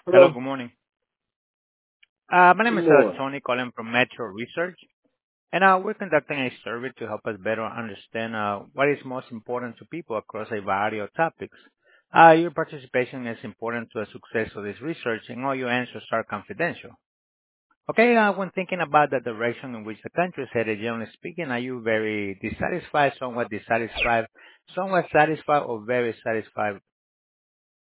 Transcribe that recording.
Hello, Hello, good morning. My good name is morning. Tony calling from Metro Research, and we're conducting a survey to help us better understand what is most important to people across a variety of topics. Your participation is important to the success of this research, and all your answers are confidential. Okay, when thinking about the direction in which the country is headed, generally speaking, are you very dissatisfied, somewhat satisfied, or very satisfied